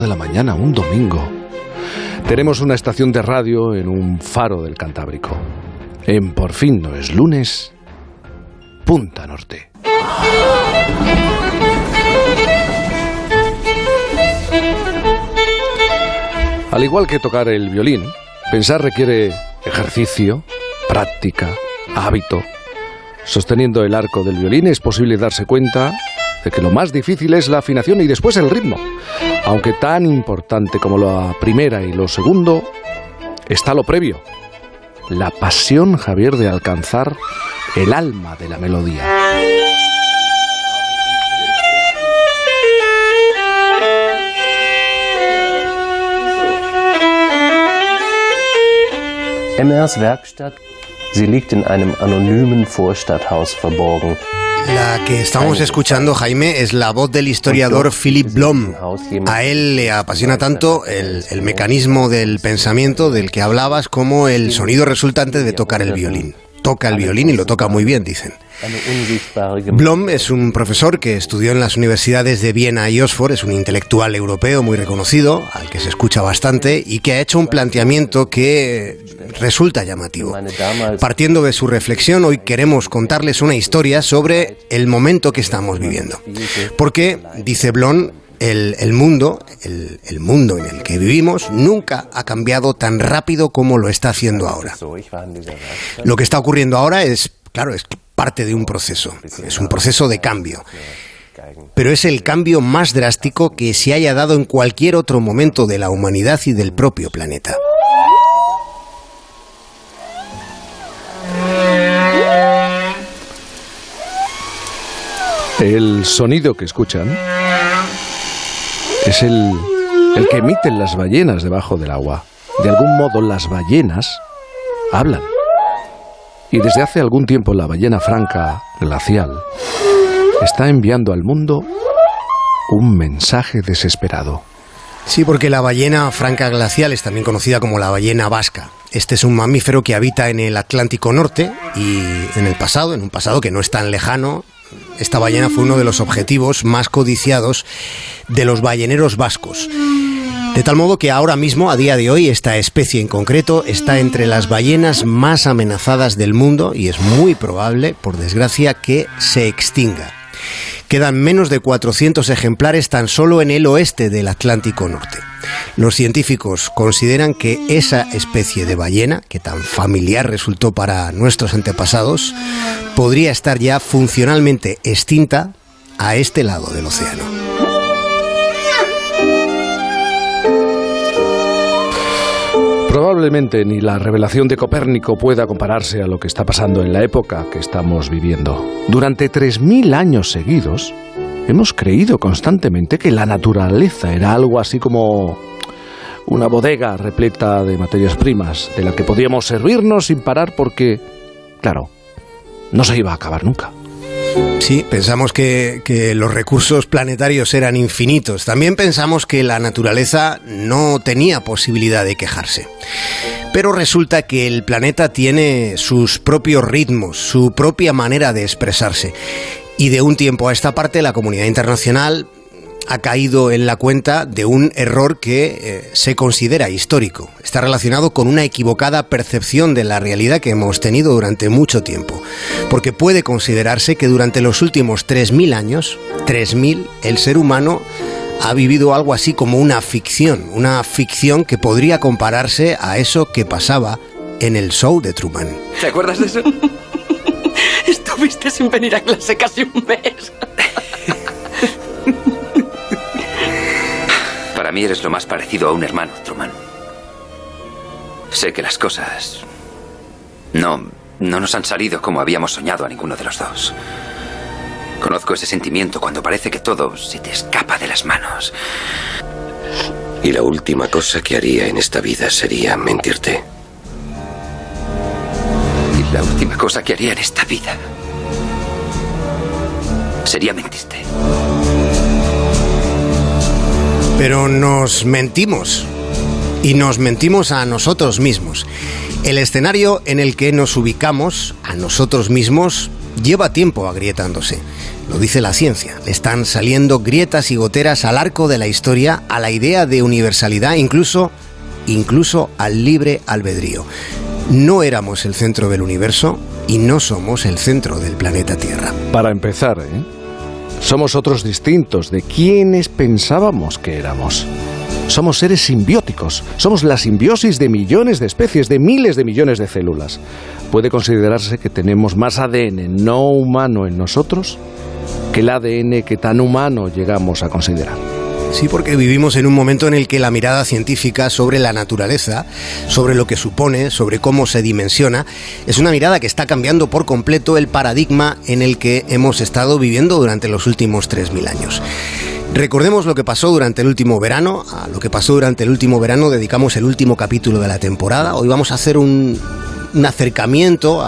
de la mañana, un domingo. Tenemos una estación de radio en un faro del Cantábrico. En Por fin no es lunes, Punta Norte. Al igual que tocar el violín, pensar requiere ejercicio, práctica, hábito. Sosteniendo el arco del violín es posible darse cuenta de que lo más difícil es la afinación y después el ritmo. Aunque tan importante como la primera y lo segundo, está lo previo. La pasión, Javier, de alcanzar el alma de la melodía. Emmers Werkstatt, sie liegt in einem anonymen Vorstadthaus verborgen. La que estamos escuchando, Jaime, es la voz del historiador Philip Blom. A él le apasiona tanto el mecanismo del pensamiento del que hablabas como el sonido resultante de tocar el violín. Toca el violín y lo toca muy bien, dicen. Blom es un profesor que estudió en las universidades de Viena y Oxford, es un intelectual europeo muy reconocido, al que se escucha bastante, y que ha hecho un planteamiento que resulta llamativo. Partiendo de su reflexión, hoy queremos contarles una historia sobre el momento que estamos viviendo. Porque, dice Blom, el mundo en el que vivimos nunca ha cambiado tan rápido como lo está haciendo ahora. Lo que está ocurriendo ahora es parte de un proceso, es un proceso de cambio. Pero es el cambio más drástico que se haya dado en cualquier otro momento de la humanidad y del propio planeta. El sonido que escuchan es el que emiten las ballenas debajo del agua. De algún modo las ballenas hablan. Y desde hace algún tiempo la ballena franca glacial está enviando al mundo un mensaje desesperado. Sí, porque la ballena franca glacial es también conocida como la ballena vasca. Este es un mamífero que habita en el Atlántico Norte y en un pasado que no es tan lejano, esta ballena fue uno de los objetivos más codiciados de los balleneros vascos. De tal modo que ahora mismo, a día de hoy, esta especie en concreto está entre las ballenas más amenazadas del mundo y es muy probable, por desgracia, que se extinga. Quedan menos de 400 ejemplares tan solo en el oeste del Atlántico Norte. Los científicos consideran que esa especie de ballena, que tan familiar resultó para nuestros antepasados, podría estar ya funcionalmente extinta a este lado del océano. Probablemente ni la revelación de Copérnico pueda compararse a lo que está pasando en la época que estamos viviendo. Durante 3000 años seguidos, hemos creído constantemente que la naturaleza era algo así como una bodega repleta de materias primas, de la que podíamos servirnos sin parar porque, claro, no se iba a acabar nunca. Sí, pensamos que los recursos planetarios eran infinitos. También pensamos que la naturaleza no tenía posibilidad de quejarse. Pero resulta que el planeta tiene sus propios ritmos, su propia manera de expresarse. Y de un tiempo a esta parte la comunidad internacional ha caído en la cuenta de un error que se considera histórico. Está relacionado con una equivocada percepción de la realidad que hemos tenido durante mucho tiempo. Porque puede considerarse que durante los últimos 3000 años, el ser humano ha vivido algo así como una ficción que podría compararse a eso que pasaba en el show de Truman. ¿Te acuerdas de eso? Estuviste sin venir a clase casi un mes. Para mí eres lo más parecido a un hermano, Truman. Sé que las cosas no nos han salido como habíamos soñado a ninguno de los dos. Conozco ese sentimiento cuando parece que todo se te escapa de las manos. Y la última cosa que haría en esta vida sería mentirte. Y la última cosa que haría en esta vida sería mentirte. Pero nos mentimos. Y nos mentimos a nosotros mismos. El escenario en el que nos ubicamos a nosotros mismos lleva tiempo agrietándose. Lo dice la ciencia. Le están saliendo grietas y goteras al arco de la historia, a la idea de universalidad, incluso al libre albedrío. No éramos el centro del universo y no somos el centro del planeta Tierra. Para empezar, somos otros distintos de quienes pensábamos que éramos. Somos seres simbióticos, somos la simbiosis de millones de especies, de miles de millones de células. Puede considerarse que tenemos más ADN no humano en nosotros que el ADN que tan humano llegamos a considerar. Sí, porque vivimos en un momento en el que la mirada científica sobre la naturaleza, sobre lo que supone, sobre cómo se dimensiona, es una mirada que está cambiando por completo el paradigma en el que hemos estado viviendo durante los últimos 3.000 años. Recordemos lo que pasó durante el último verano. A lo que pasó durante el último verano dedicamos el último capítulo de la temporada. Hoy vamos a hacer un acercamiento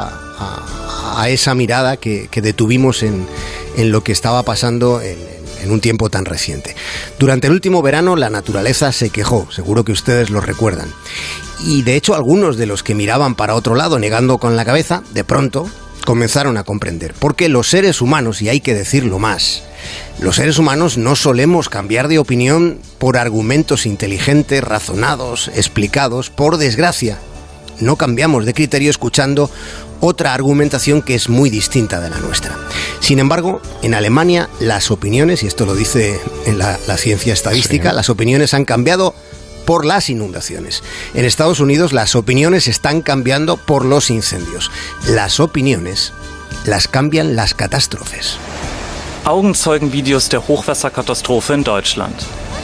a esa mirada que detuvimos en lo que estaba pasando en un tiempo tan reciente. Durante el último verano la naturaleza se quejó, seguro que ustedes lo recuerdan. Y de hecho algunos de los que miraban para otro lado negando con la cabeza, de pronto comenzaron a comprender. Porque los seres humanos, y hay que decirlo más, los seres humanos no solemos cambiar de opinión por argumentos inteligentes, razonados, explicados. Por desgracia, no cambiamos de criterio escuchando otra argumentación que es muy distinta de la nuestra. Sin embargo, en Alemania las opiniones, y esto lo dice en la ciencia estadística, sí, las opiniones han cambiado por las inundaciones. En Estados Unidos las opiniones están cambiando por los incendios. Las opiniones las cambian las catástrofes. Augenzeugenvideos der Hochwasserkatastrophe en Deutschland.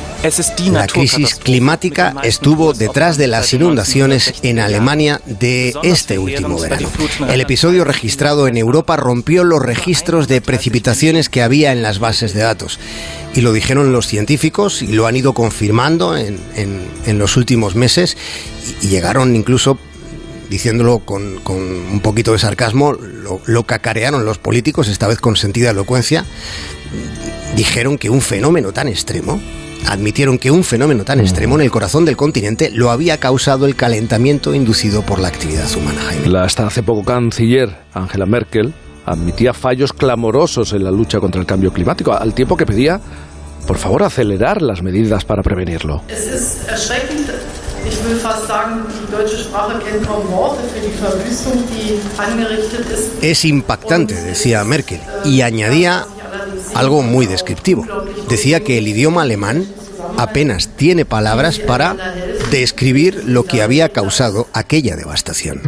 La crisis climática estuvo detrás de las inundaciones en Alemania de este último verano. El episodio registrado en Europa rompió los registros de precipitaciones que había en las bases de datos. Y lo dijeron los científicos y lo han ido confirmando en los últimos meses y llegaron incluso, diciéndolo con un poquito de sarcasmo, lo cacarearon los políticos, esta vez con sentida elocuencia. Dijeron que un fenómeno tan extremo, admitieron que un fenómeno tan extremo en el corazón del continente lo había causado el calentamiento inducido por la actividad humana, Jaime. La hasta hace poco canciller Angela Merkel admitía fallos clamorosos en la lucha contra el cambio climático, al tiempo que pedía, por favor, acelerar las medidas para prevenirlo. Es impactante, decía Merkel, y añadía algo muy descriptivo. Decía que el idioma alemán apenas tiene palabras para describir lo que había causado aquella devastación.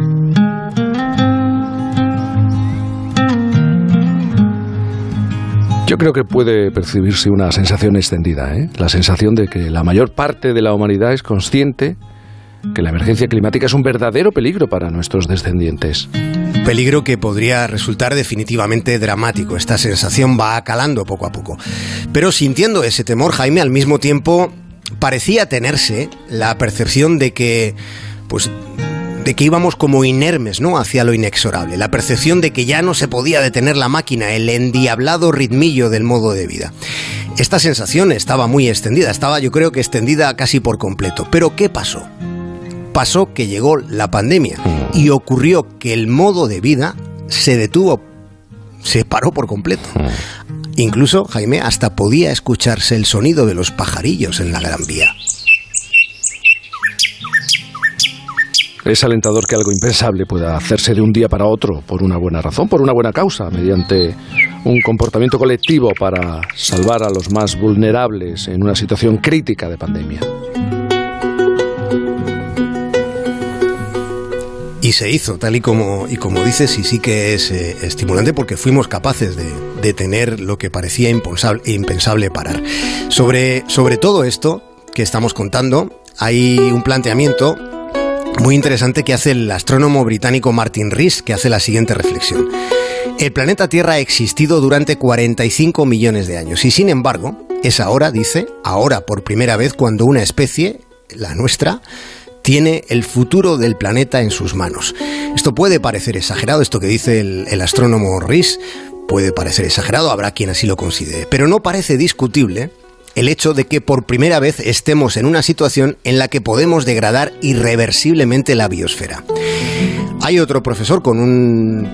Yo creo que puede percibirse una sensación extendida, la sensación de que la mayor parte de la humanidad es consciente que la emergencia climática es un verdadero peligro para nuestros descendientes. Peligro que podría resultar definitivamente dramático. Esta sensación va calando poco a poco. Pero sintiendo ese temor, Jaime, al mismo tiempo parecía tenerse la percepción de que íbamos como inermes, ¿no?, hacia lo inexorable. La percepción de que ya no se podía detener la máquina, el endiablado ritmillo del modo de vida. Esta sensación estaba muy extendida, estaba, yo creo que extendida casi por completo. Pero ¿qué pasó? Pasó que llegó la pandemia y ocurrió que el modo de vida se detuvo, se paró por completo. Incluso, Jaime, hasta podía escucharse el sonido de los pajarillos en la Gran Vía. Es alentador que algo impensable pueda hacerse de un día para otro por una buena razón, por una buena causa, mediante un comportamiento colectivo para salvar a los más vulnerables en una situación crítica de pandemia. Y se hizo, tal y como dices, y sí que es estimulante porque fuimos capaces de tener lo que parecía impensable parar. Sobre todo esto que estamos contando, hay un planteamiento muy interesante que hace el astrónomo británico Martin Rees, que hace la siguiente reflexión. El planeta Tierra ha existido durante 45 millones de años y sin embargo, es ahora, dice, ahora por primera vez cuando una especie, la nuestra, tiene el futuro del planeta en sus manos. Esto puede parecer exagerado, esto que dice el astrónomo Rees puede parecer exagerado, habrá quien así lo considere, pero no parece discutible el hecho de que por primera vez estemos en una situación en la que podemos degradar irreversiblemente la biosfera. Hay otro profesor con un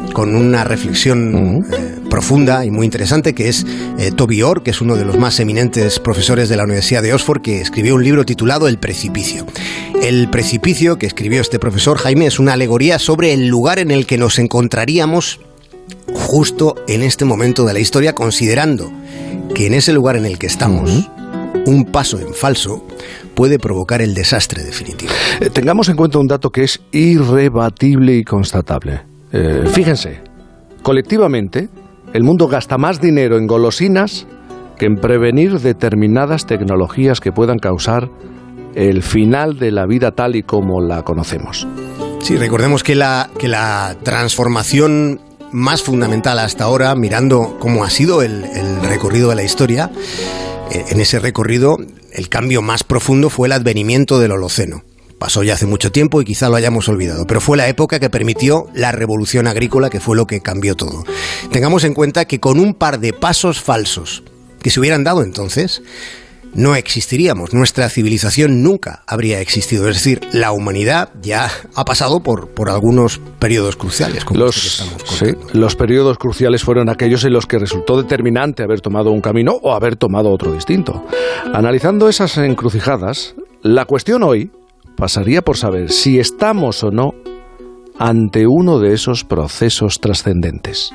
con una reflexión profunda y muy interesante, que es Toby Orr, que es uno de los más eminentes profesores de la Universidad de Oxford, que escribió un libro titulado El precipicio. El precipicio que escribió este profesor, Jaime, es una alegoría sobre el lugar en el que nos encontraríamos justo en este momento de la historia, considerando que en ese lugar en el que estamos, un paso en falso puede provocar el desastre definitivo. Tengamos en cuenta un dato que es irrebatible y constatable. Fíjense, colectivamente, el mundo gasta más dinero en golosinas que en prevenir determinadas tecnologías que puedan causar el final de la vida tal y como la conocemos. Sí, recordemos que la transformación más fundamental hasta ahora, mirando cómo ha sido el recorrido de la historia, en ese recorrido el cambio más profundo fue el advenimiento del Holoceno. Pasó ya hace mucho tiempo y quizá lo hayamos olvidado, pero fue la época que permitió la revolución agrícola, que fue lo que cambió todo. Tengamos en cuenta que con un par de pasos falsos que se hubieran dado entonces, no existiríamos, nuestra civilización nunca habría existido. Es decir, la humanidad ya ha pasado por algunos periodos cruciales, como los que estamos contando. Sí, los periodos cruciales fueron aquellos en los que resultó determinante haber tomado un camino o haber tomado otro distinto. Analizando esas encrucijadas, la cuestión hoy pasaría por saber si estamos o no ante uno de esos procesos trascendentes.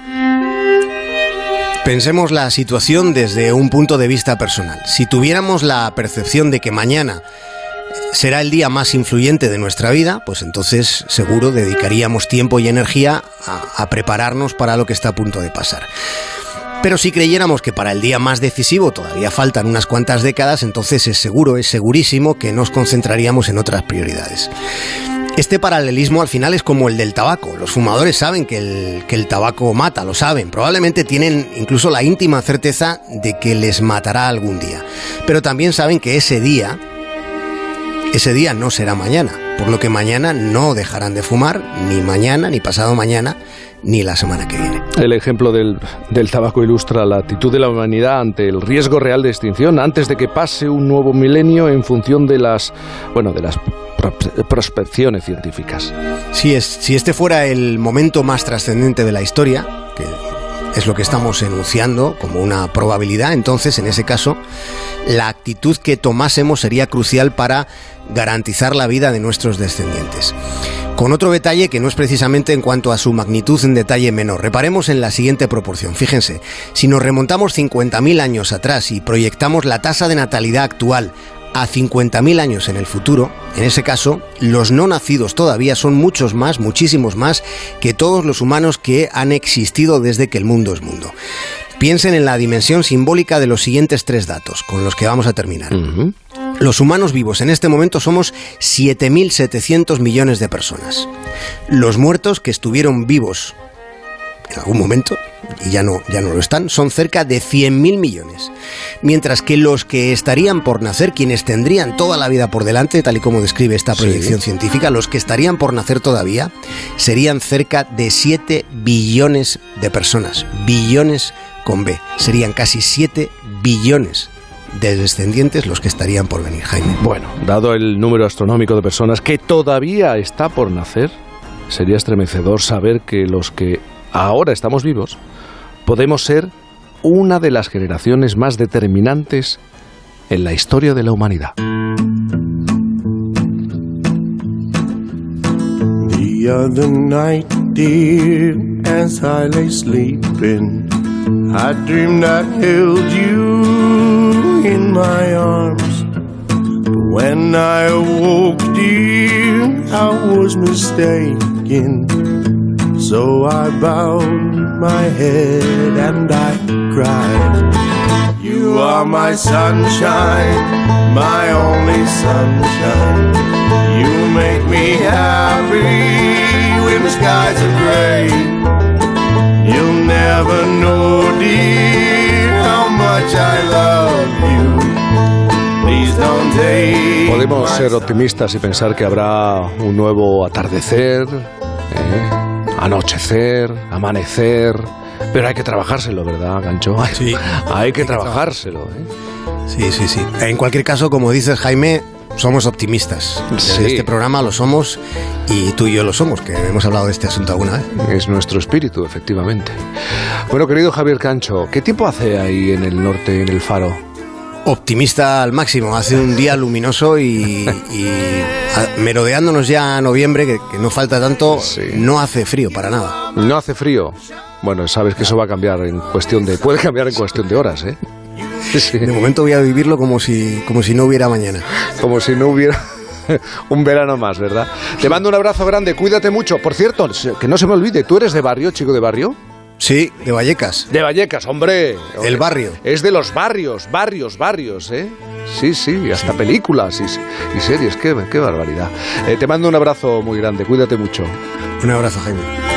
Pensemos la situación desde un punto de vista personal. Si tuviéramos la percepción de que mañana será el día más influyente de nuestra vida, pues entonces seguro dedicaríamos tiempo y energía a prepararnos para lo que está a punto de pasar. Pero si creyéramos que para el día más decisivo todavía faltan unas cuantas décadas, entonces es segurísimo que nos concentraríamos en otras prioridades. Este paralelismo al final es como el del tabaco. Los fumadores saben que el tabaco mata, lo saben. Probablemente tienen incluso la íntima certeza de que les matará algún día. Pero también saben que ese día no será mañana. Por lo que mañana no dejarán de fumar, ni mañana, ni pasado mañana, ni la semana que viene. El ejemplo del tabaco ilustra la actitud de la humanidad ante el riesgo real de extinción antes de que pase un nuevo milenio en función de las prospecciones científicas. Si este fuera el momento más trascendente de la historia, que es lo que estamos enunciando como una probabilidad, entonces en ese caso la actitud que tomásemos sería crucial para garantizar la vida de nuestros descendientes. Con otro detalle que no es precisamente en cuanto a su magnitud un detalle menor. Reparemos en la siguiente proporción. Fíjense, si nos remontamos 50.000 años atrás y proyectamos la tasa de natalidad actual a 50.000 años en el futuro, en ese caso, los no nacidos todavía son muchísimos más que todos los humanos que han existido desde que el mundo es mundo. Piensen en la dimensión simbólica de los siguientes 3 datos, con los que vamos a terminar. Los humanos vivos en este momento somos 7.700 millones de personas. Los muertos que estuvieron vivos en algún momento, y ya no lo están, son cerca de 100.000 millones. Mientras que los que estarían por nacer, quienes tendrían toda la vida por delante, tal y como describe esta proyección científica, los que estarían por nacer todavía, serían cerca de 7 billones de personas. Billones con B. Serían casi 7 billones de descendientes los que estarían por venir, Jaime. Bueno, dado el número astronómico de personas que todavía está por nacer, sería estremecedor saber que los que ahora estamos vivos podemos ser una de las generaciones más determinantes en la historia de la humanidad. The other night, dear, as I lay sleeping, I dreamed I held you in my arms. But when I awoke, dear, I was mistaken. So I bowed my head and I cried. You are my sunshine, my only sunshine. You make me happy when the skies are gray. You'll never know, dear, how much I love you. Please don't take. Podemos ser optimistas y pensar que habrá un nuevo atardecer, anochecer, amanecer, pero hay que trabajárselo, ¿verdad, Gancho? Sí. Hay que trabajárselo, Sí. En cualquier caso, como dices, Jaime, somos optimistas. Sí. En este programa lo somos y tú y yo lo somos, que hemos hablado de este asunto alguna vez. Es nuestro espíritu, efectivamente. Bueno, querido Javier Cancho, ¿qué tiempo hace ahí en el norte, en el Faro? Optimista al máximo, hace un día luminoso y merodeándonos ya a noviembre, que no falta tanto, sí. No hace frío para nada. No hace frío. Bueno, sabes que eso va a cambiar puede cambiar en cuestión de horas, ¿eh? Sí. De momento voy a vivirlo como si no hubiera mañana. Como si no hubiera un verano más, ¿verdad? Te mando un abrazo grande, cuídate mucho. Por cierto, que no se me olvide, ¿tú eres de barrio, chico de barrio? Sí, de Vallecas. De Vallecas, hombre. El barrio. Es de los barrios, ¿eh? Sí, hasta películas y series, qué barbaridad. Te mando un abrazo muy grande, cuídate mucho. Un abrazo, Jaime.